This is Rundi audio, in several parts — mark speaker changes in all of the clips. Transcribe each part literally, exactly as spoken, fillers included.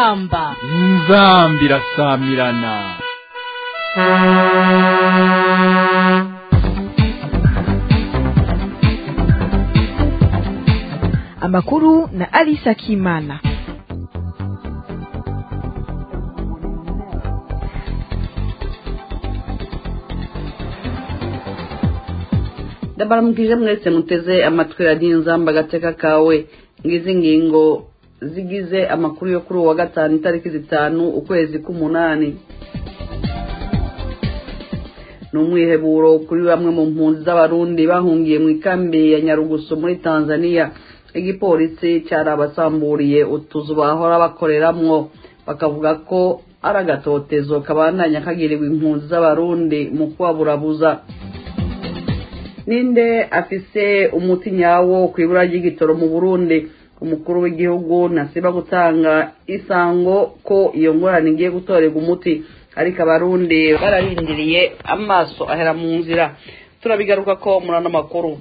Speaker 1: inzamba
Speaker 2: inzamba irasamirana.
Speaker 3: Amakuru na Alisa Kimana.
Speaker 4: Ndabaramukije mwese muteze amatwi ya Inzamba gateka kawe. Ngizi ngingo zigize amakuru yo kuri uwa gatanu itariki zitanu ukwezi k'umunani. Numwiheburo kuri bamwe mu mpunzi z'abarundi bahungiye mu ikambi ya Nyarugusu muri Tanzania. Igipolisi cyarabasamburiye utuzu bahora bakoreramwo, bakavuga ko aragatotezo kabandanya kagiriwe impunzi z'abarundi mu kubaburabuza. Ninde afise umuti nyawo kwibura ry'igitoro mu Burundi? Umukuru w'igihugu nasiba gutanga isango ko iyo ngorane ngiye gutorega umuti, ariko abarundi bararindiriye amaso ahera mu nzira. Turabigaruka ko murana makuru.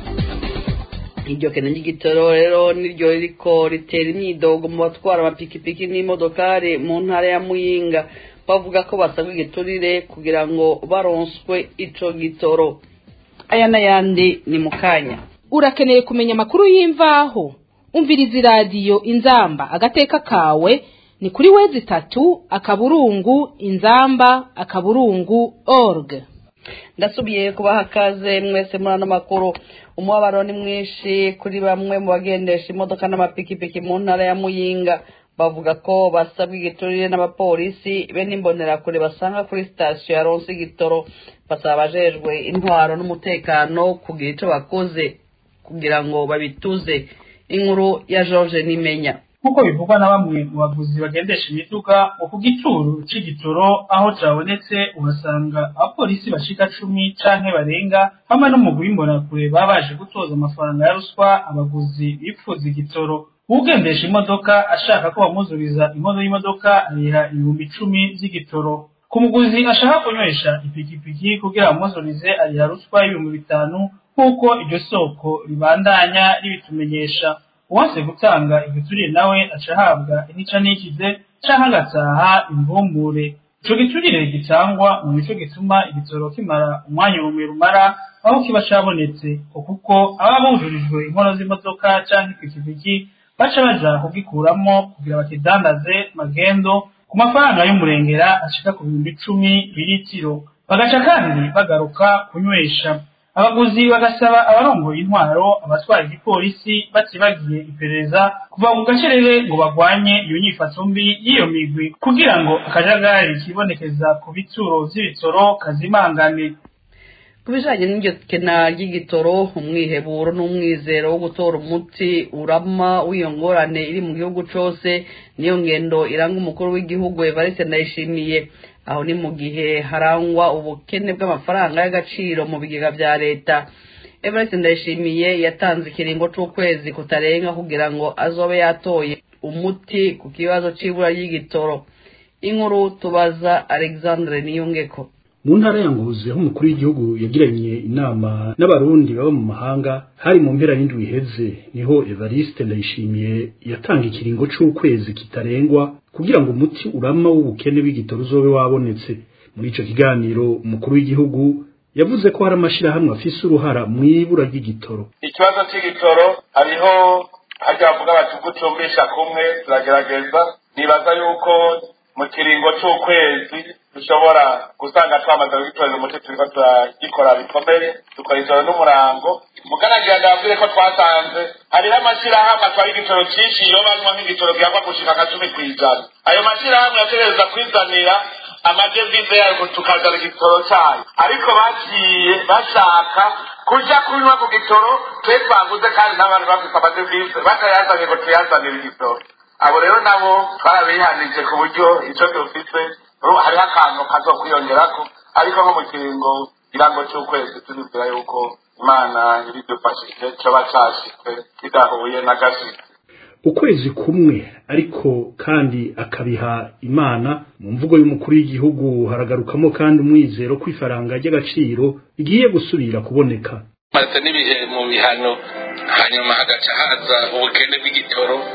Speaker 4: Iryo kene ry'igitoro rero niryo riko ritera imyidogo mu batwara amapikipiki n'imodokari mu ntara ya Muyinga, bavuga ko basabwa igiturire kugira ngo baronswe ico gitoro. Aya nayandi ni mukanya.
Speaker 1: Urakeneye kumenya amakuru y'imvaho? Umviriza radio Inzamba agateka kawe ni kuri wezi tatu akaburungu inzamba akaburungu org.
Speaker 4: Ndasubiye kubaha kaze mwese murana makuru. Umubabaro ni mwinshi kuri bamwe mu bagendesha imodoka n'amapikipiki mu ntara ya Muyinga, bavuga ko basabwa igiturire n'abapolisi be n'imbonera kure basanga kuri station ya Ronse igitoro. Basaba abajejwe intwaro n'umutekano kugira ico bakoze kugira ngo babituze. Inkuru ya George Nimenya.
Speaker 5: Nkuko bivugwa na bamwe mu bavuzi bagendesha imiduga mu kugituru c'igitoro aho cabonetse uhasanga abapolisi bashika cumi canke barenga, hamwe n'umugwi w'imbonerakure babaje gutoza amafaranga ya ruswa abaguzi bipfuza igitoro. Ugendesha imodoka ashaka ko bamuzuriza imodo y'imodoka ariha ibihumbi icumi vy'igitoro. Ku muguzi ashaka kunywesha ipikipiki kugira bamuzurize ariha ruswa y'ibihumbi bitanu, nk'uko iryo soko ribandanya ribitumenyesha. Uwase gutanga igiturire nawe acahabwa inica nikize canke agataha imvumbure. Ico giturire gitangwa mu mico gituma igitoro kimara umwanya umwe rumara aho kiba cabonetse, kuko aba bujurijwe inkono z'imodoka canke ipikipiki baca baja kugikuramo kugira bakidandaze magendo ku mafaranga y'umurengera ashika ku bihumbi icumi biritiro, bagaca kandi bagaruka kunywesha. Abaguzi bagasaba abarongoye intwaro abatwara igipolisi batibagiye iperereza kuva mu gacerere ngo bagwanye iyo nyifato mbi y'iyo migwi kugira ngo akajagari kibonekeza ku bituro vy'ibitoro kazimangane.
Speaker 4: Kubijanye n'iryo kena ry'igitoro, umwiheburo n'umwizero wo gutora umuti urama w'iyo ngorane iri mu gihugu cose niyo ngendo iranga umukuru w'igihugu Evariste Ndayishimiye. Aho ni mu gihe harangwa ubukene bw'amafaranga y'agaciro mu bigega vya leta. Evariste Ndayishimiye yatanze ikiringo c'ukwezi kutarenga kugira ngo azobe yatoye umuti ku kibazo c'ibura ry'igitoro. Inkuru tubaza Alexandre Niyongeko.
Speaker 6: Mu ntara ya Ngozi aho umukuru w'igihugu yagiranye inama n'abarundi baba mu mahanga hari mu mpera y'indwi iheze, niho Evariste Ndayishimiye yatanga ikiringo c'ukwezi kitarengwa kugira ngo umuti urama w'ubukene bw'igitoro uzobe wabonetse. Muri ico kiganiro umukuru w'igihugu yavuze ko hari amashirahamwe afise uruhara mu ibura ry'igitoro.
Speaker 7: Ikibazo c'igitoro hariho hajya bavuga bati gucumbisha kumwe turagerageza, nibaza yuko mu kiringo c'ukwezi dushobora gusanga twamaze gutorera umuti turiko turagikora bikomeye, dukora ijoro n'umurango. Muganagira ndabwire ko twasanze hariho amashirahamwe atwara igitoro cinshi iyo banywa nk'igitoro gihagwa gushika nka cumi kw'ijana. Ayo mashirahamwe yategereza kwizanira amadevize yayo tukazana igitoro cayo, ariko bagiye bashaka kuja kunywa ku gitoro twe twaguze kandi n'abantu bafise amadevize batayazanye ngo tuyazanire igitoro. Abo rero nabo twarabihanije ku buryo ico dufise hariho akantu kazokwiyongerako, ariko nko mu kiringo irango c'ukwezi tunizera yuko Imana ibidufashije coba cashitse kidahuye na gashitse.
Speaker 6: Ukwezi kumwe ariko kandi akabiha Imana. Mu mvugo y'umukuru w'igihugu haragarukamo kandi umwizero kw'ifaranga ry'agaciro igiye gusubira kuboneka.
Speaker 8: Maze n'ibihe mu bihano hanyuma hagaca haza ubukene bw'igitoro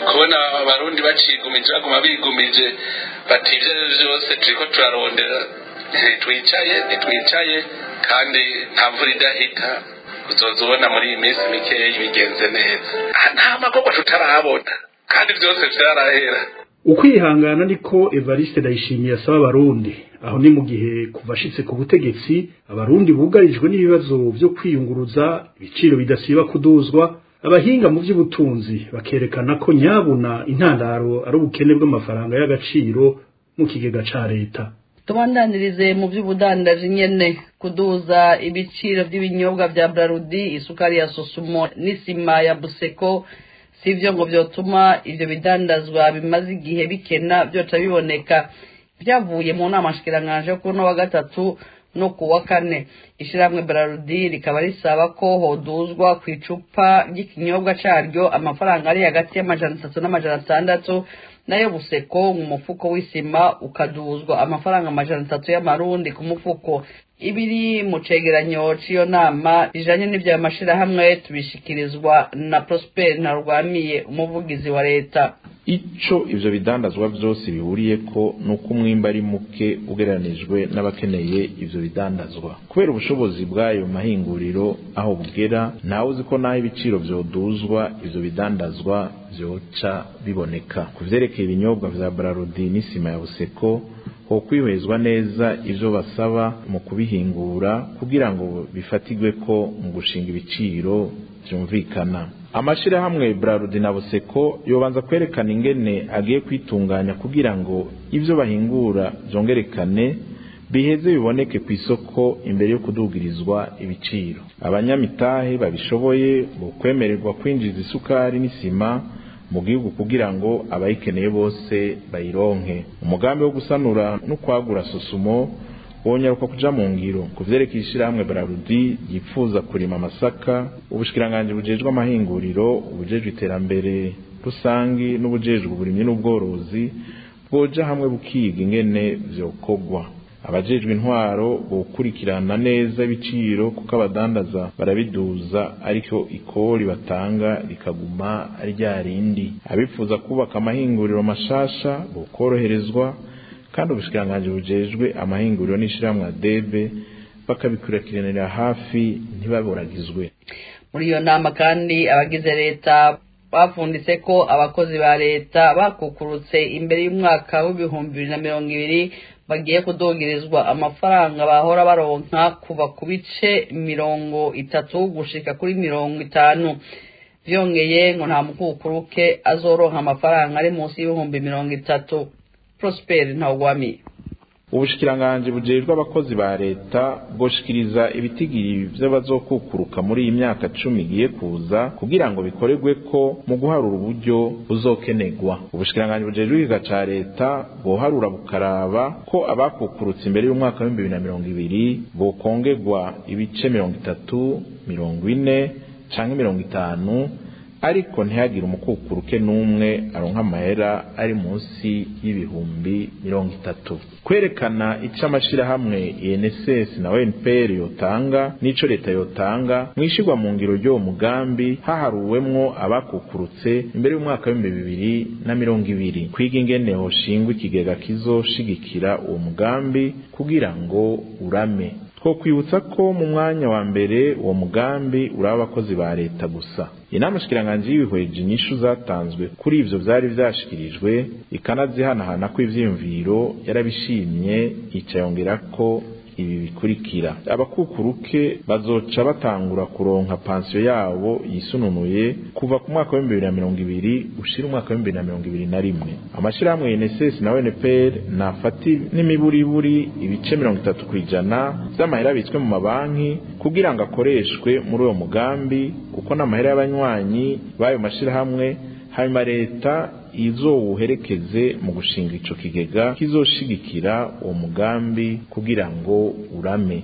Speaker 7: kubona abarundi bacigumije baguma bigumije bati ivyo vyose turiko turarondera ntitwicaye ntitwicaye kandi nta mvura idahita uzozubona muri iyi minsi mikeyi bigenze neza nta makorwa tutarabona kandi vyose vyarahera.
Speaker 6: Ukwihangana niko Evariste Ndayishimiye asaba abarundi, aho ni mu gihe kuva ashitse ku butegetsi abarundi bugarijwe n'ibibazo vyo kwiyunguruza, ibiciro bidasiba kuduzwa, abahinga mu by'ubutunzi bakerekana ko nyabuna intandaro ari ubukene bw'amafaranga y'agaciro mu kigega ca leta.
Speaker 4: Tubandanirize mu by'ubudandaji nyene, kuduza ibiciro by'ibinyobwa vya Brarudi, isukari ya Sosumo n'isima ya Buseko sivyo ngo vyotuma ivyo bidandazwa bimaze igihe bikena byoca biboneka. Byavuye mu nama shikiranganje ko no wa gatatu no kuwa kane. Ishiramwe Brarudi rikaba risaba ko hoduzwa kwicupa ry'ikinyobwa caryo amafaranga ari hagati y'amajana atatu n'amajana atandatu, nayo Buseko mu mufuko w'isima ukaduzwa amafaranga amajana atatu y'amarundi ku mufuko. Ibiri mu cegeranyo c'iyo nama ijanye n'ivyo amashira hamwe tubishikirizwa na Prosper Ntarwamiye, umuvugizi wa leta.
Speaker 8: Ico ivyo bidandazwa vyose bihuriye ko nuko umwimba ari muke ugereranijwe n'abakeneye ivyo bidandazwa. Kubera ubushobozi bw'ayo mahinguriro aho bugera, ntawe uzi ko naho ibiciro vyoduzwa ivyo bidandazwa vyoca biboneka. Kuvyerekeye ibinyobwa vya Brarudi n'isima ya Buseko, ho kwihwezwa neza ivyo basaba mu kubihingura kugira ngo bifatigwe ko mu gushinga ibiciro vyumvikana. Amashira hamwe Brarudi na Buseko yobanza kwerekana ingene agiye kwitunganya kugira ngo ivyo bahingura vyongerekane biheze biboneke ku isoko imbere yo kudugirizwa ibiciro. Abanyamitahe babishoboye bo kwemererwa kwinjiza isukari n'isima mu gihugu kugira ngo abayikeneye bose bayironke. Umugambi wo gusanura no kwagura Sosumo wonyaruka kuja mu ngiro. Kuvyerekeye ishiramwe Brarudi yipfuza kurima amasaka, ubushikiranganje bujejwe amahinguriro, ubujejwe iterambere rusangi n'ubujejwe uburimyi n'ubworozi bwoja hamwe bukiga ingene vyokogwa. Abajejwe intwaro bokurikirana neza ibiciro kuko abadandaza barabiduza ariko ikori batanga rikaguma ari rya rindi. Abifuza kubaka amahinguriro mashasha bokoroherezwa kandi ubushikiranganje bujejwe amahinguriro n'ishiramwe Adebe bakabikurikiranira hafi ntibaboragizwe.
Speaker 4: Muri iyo nama kandi abagize leta bafunditse ko abakozi ba leta bakukurutse imbere y'umwaka w'ibihumbi bibiri na mirongo ibiri bagiye kudogerezwa amafaranga bahora baronka kuva ku bice mirongo itatu gushika kuri mirongo itanu. Vyongeye ngo nta mukukuruke azoronka amafaranga ari munsi y'ibihumbi mirongo itatu. Prosper Ntawagwamiye.
Speaker 8: Ubushikiranganje bujejwe abakozi ba leta bwoshikiriza ibitigiri vy'abazokukuruka muri iyi myaka cumi igiye kuza kugira ngo bikoregwe ko mu guharura uburyo buzokenegwa. Ubushikiranganje bujejwe ikiga ca leta bwoharura bukaraba ko abakukurutse imbere y'umwaka wa bibiri na mirongo ibiri bokongegwa ibice mirongo itatu, mirongo ine canke mirongo itanu, ariko ntihagire umukukuruke n'umwe aronka amahera ari munsi y'ibihumbi mirongo itatu. Kwerekana ico amashira hamwe E N S S na O N P R yotanga n'ico leta yotanga mwishirwa mu ngiro ryo mugambi haharuwemwo abakukurutse imbere y'umwaka wa bibiri na mirongo ibiri. Kwiga ingene hoshingwa ikigega kizoshigikira uwo mugambi kugira ngo urame. Two kwibutsa ko mu mwanya wa mbere uwo mugambi uraba abakozi ba leta gusa. Inama shikiranganje y'ibihweje inyishu zatanzwe kuri ivyo vyari vyashikirijwe ikanazihanahana ko ivyiyumviro yarabishimye icayongera ko ibi bikurikira: abakukuruke bazoca batangura kuronka pansiyo yabo yisununuye kuva ku mwaka wa bibiri na mirongo ibiri ushira umwaka wa bibiri na mirongo ibiri na rimwe. Amashirahamwe ya N S S na O N P R nafati n'imiburiburi ibice mirongo itatu kwijana vy'amahera bitswe mu mabanki kugira ngo akoreshwe muri uwo mugambi, kuko n'amahera y'abanywanyi bayo mashirahamwe hanyuma leta izowuherekeze mu gushinga ico kigega kizoshigikira uwo mugambi kugira ngo urame.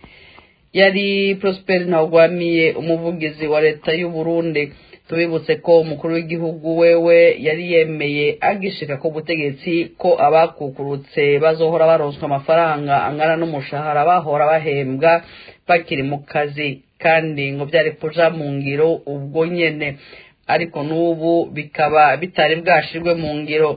Speaker 4: Yari Prosper Ntawagwamiye, umuvugizi wa leta y'u Burundi. Tubibutse ko umukuru w'igihugu wewe yari yemeye agishika ko butegetsi ko abakukurutse bazohora baronswa amafaranga angana n'umushahara bahora bahembwa bakiri mu kazi, kandi ngo byari kuja mu ngiro ubwo nyene. ariko n'ubu bikaba bitari bwashirwe mu ngiro.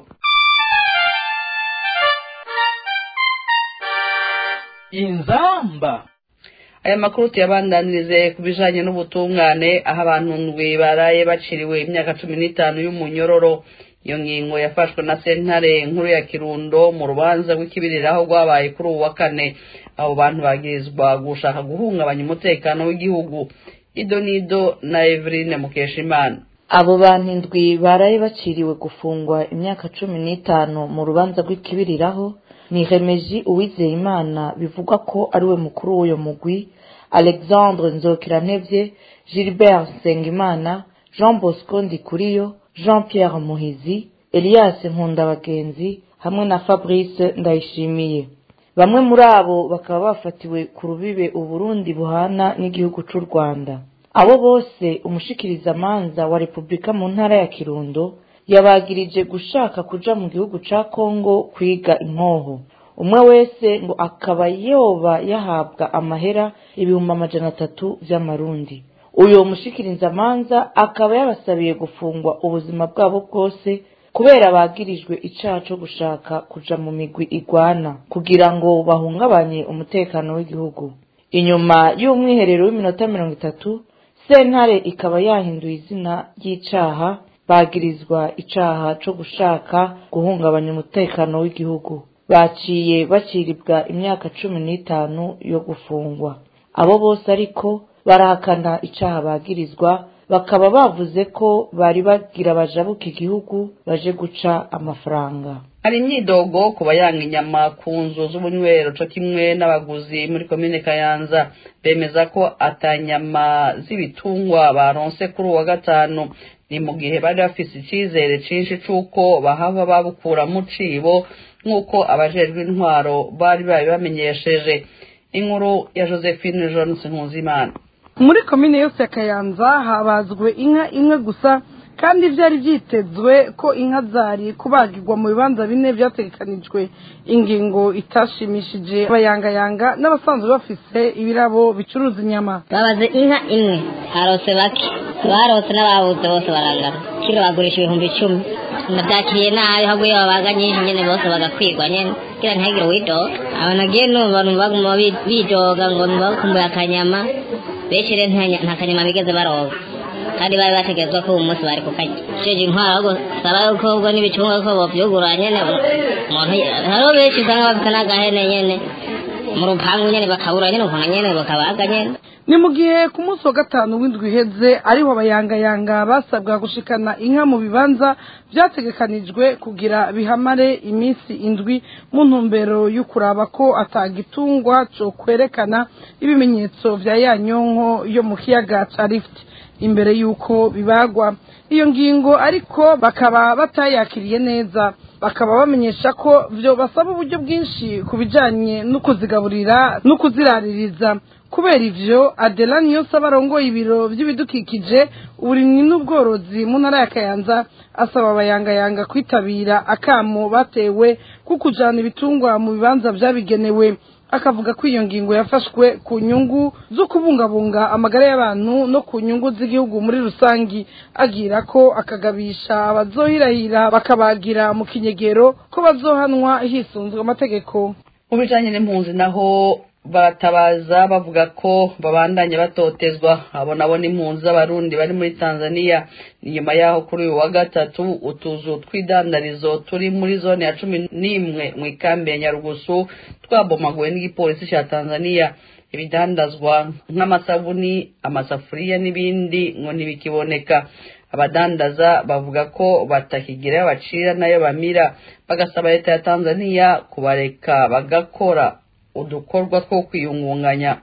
Speaker 2: Inzamba.
Speaker 4: Aya makuru tuyabandanirize ku bijanye n'ubutungane aho abantu ndwi baraye baciriwe imyaka cumi n'itanu y'umunyororo. Iyo ngingo yafashwe na sentare nkuru ya Kirundo mu rubanza rw'ikibiriraho rwabaye kuri uwa kane. Abo bantu bagirizwa gushaka guhungabanya umutekano w'igihugu. Ido nido na Evrine Mukeshimana.
Speaker 9: Abo bantu ndwi baraye baciriwe gufungwa imyaka cumi n'itanu mu rubanza rw'ikibiriraho ni Remeji Uwizeyimana bivugwa ko ari we mukuru w'uyo mugwi, Alexandre Nzokirantevye, Gilbert Nsengimana, Jean Bosco Ndikuriyo, Jean Pierre Muhizi, Elias Nkundabagenzi hamwe na Fabrice Ndayishimiye. Bamwe muri abo bakaba bafatiwe ku rubibe Uburundi buhana n'igihugu c'u Rwanda. Abo bose umushikiriza manza wa Republika mu ntara ya Kirundo yabagirije gushaka kuja mu gihugu ca Kongo kwiga inkoho. Umwe wese ngo akaba yoba yahabwa amahera ibihumbi amajana atatu vy'amarundi. Uyo mushikiriza manza akaba yabasabiye gufungwa ubuzima bwabo bwose kubera bagirijwe icaha co gushaka kuja mu migwi igwana kugira ngo bahungabanye umutekano w'igihugu. Inyuma y'umwiherero w'iminota mirongo itatu sentare ikaba yahinduye izina ry'icaha bagirizwa icaha co gushaka guhungabanya umutekano w'igihugu. Baciye baciribwa imyaka cumi n'itanu yo gufungwa. Abo bose ariko barahakana icaha bagirizwa, bakaba bavuze ko bari bagira bajabuka igihugu baje guca amafaranga.
Speaker 4: Hari imyidogo ku bayanga inyama ku nzu z'ubunywero co kimwe n'abaguzi muri komine Kayanza bemeza ko atanyama z'ibitungwa baronse kuri uwa gatanu. Ni mu gihe bari bafise icizere cinshi c'uko bahava babukura mu cibo nk'uko abajejwe intwaro bari babibamenyesheje. Inkuru ya Josephine Johnson Nkuzimana.
Speaker 10: Muri komine yose ya Kayanza habazwe inka imwe gusa kandi byari byitezwe ko inka zari kubagirwa mu bibanza bine byategekanijwe. Ingingo itashimishije abayangayanga n'abasanzwe bafise ibirabo bicuruza inyama.
Speaker 11: Babaze inka imwe harose bake barose n'ababuze bose barangana kilo bagurisha ibihumbi icumi. Nabyakiye nabi haguye ababaga nyinshi nyene bose bagakwirwa nyene kira ntagire widoga. Abanagiye numva numva baguma bidoga ngo bakumbuye akanyama bechere nta kanyama bigeze baroga kandi bari bategezwa ko umunsi bari kukanya sheje intwara go saba uko ubwo n'ibicunga ko bovyugura nyene umuntu haro beshi usanga bafite n'agahene nyene mu rupangu nyene bakabura nyene ukuntu nyene bakabaga nyene.
Speaker 10: Ni mu gihe ku munsi wa gatanu w'indwi iheze ariho abayangayanga basabwa gushikana inka mu bibanza byategekanijwe kugira bihamare iminsi indwi mu ntumbero y'ukuraba ko atagitungwa cyo kwerekana ibimenyetso vya yanyonko yo mu kiyaga ca Rift imbere y'uko bibagwa. Iyo ngingo ariko bakaba batayakiriye neza, bakaba bamenyesha ko vyo basaba uburyo bwinshi kubijanye no kuzigaburira no kuziraririza. Kubera ivyo Adelani yose abarongoye ibiro by'ibidukikije uburimyi n'ubworozi mu ntara ya Kayanza asaba abayangayanga kwitabira akamo batewe kukujana ibitungwa mu bibanza byabigenewe. Akavuga ko iyo ngingo yafashwe ku nyungu zo kubungabunga amagara y'abantu no ku nyungu z'igihugu muri rusangi, agira ko akagabisha abazohirahira bakabagira mu kinyegero ko bazohanwa hisunzwe amategeko.
Speaker 4: Mu bijanye n'impunzi naho batabaza bavuga ko babandanya batotezwa. Abo nabo n'impunzi z'abarundi bari muri Tanzania. Nyuma yaho kuri uyu wa gatatu utuzu tw'idandarizo turi muri zone ya cumi n'imwe mu ikambi ya Nyarugusu twabomaguwe n'igipolisi ca Tanzania. Ibidandazwa nk'amasabuni, amasafuriya n'ibindi ngo ntibikiboneka. Abadandaza bavuga ko batakigira bacira nayo bamira, bagasaba leta ya Tanzania kubareka bagakora udukorwa two kwiyungunganya.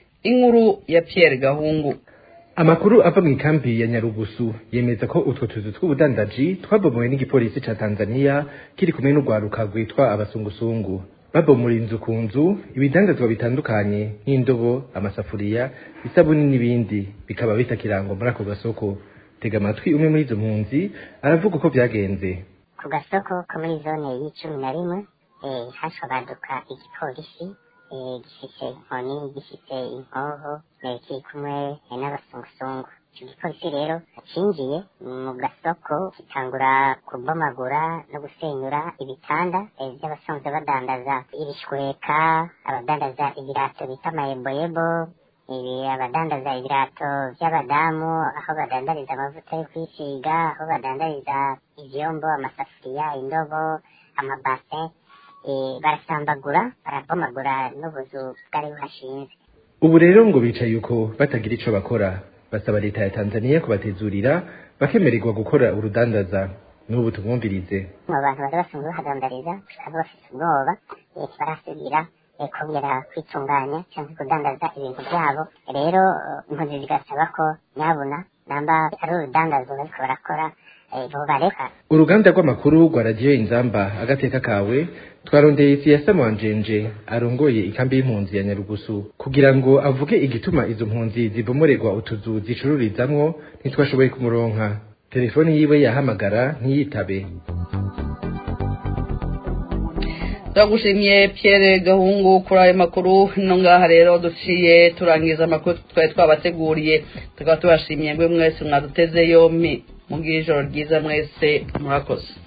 Speaker 4: Inkuru ya Pierre Gahungu.
Speaker 12: Amakuru ava mu ikambi ya Nyarugusu yemeza ko utwo tuzu tw'ubudandaji twabomowe n'igipolisi ca Tanzania kiri kumwe n'ugwaruka rwitwa abasungusungu. Babomora inzu ku nzu, ibidandazwa bitandukanye nk'indobo, amasafuriya, isabuni n'ibindi bikaba bitakirangwa muri ako gasoko. Tega amatwi umwe muri izo mpunzi aravuga uko byagenze.
Speaker 13: Ku gasoko ko muri zone y'icumi na rimwe eh hasho baduka igipolisi eh gifite inkoni, gifite inkoho, kiri kumwe n'abasungusungu. ico gipolisi rero cinjiye mu gasoko gitangura kubomagura no gusenyura ibitanda vy'abasanzwe badandaza ibishweka, abadandaza ibirato bita amayeboyebo, ibi abadandaza ibirato vy'abadamu, aho badandariza amavuta yo kwisiga, aho badandariza ivyombo, amasafuriya, indobo, amabase, barasambagura barabomagura n'ubuzu bwari buhashinze.
Speaker 12: Ubu rero ngo bicaye uko batagira ico bakora, basaba leta ya Tanzania kubatezurira bakemererwa gukora urudandaza. N'ubu tumwumvirize.
Speaker 13: Abantu bari basanzwe bahadandariza bakaba bafite ubwoba barasubira kongera kwitunganya cyangwa kudandaza ibintu byabo. Rero impunzi zigasaba ko nyabuna namba ari urudandazo bariko barakora bareka.
Speaker 12: Uruganda rw'amakuru rwa radiyo Inzamba agateka kawe twarondeye Siyasa Mwanjenje arongoye ikambi y'impunzi ya Nyarugusu kugira ngo avuge igituma izo mpunzi zibomorerwa utuzu zicururizamwo, ntitwashoboye kumuronka. Telefoni yiwe yahamagara ntiyitabe.
Speaker 4: Ndagushimiye Pierre Gahungu kuri ayo makuru. No ngaha rero duciye turangiza amakuru twari twabateguriye, tukaba tubashimiye mwe mwese mwaduteze yompi. Mugire ijoro ryiza mwese, murakoze.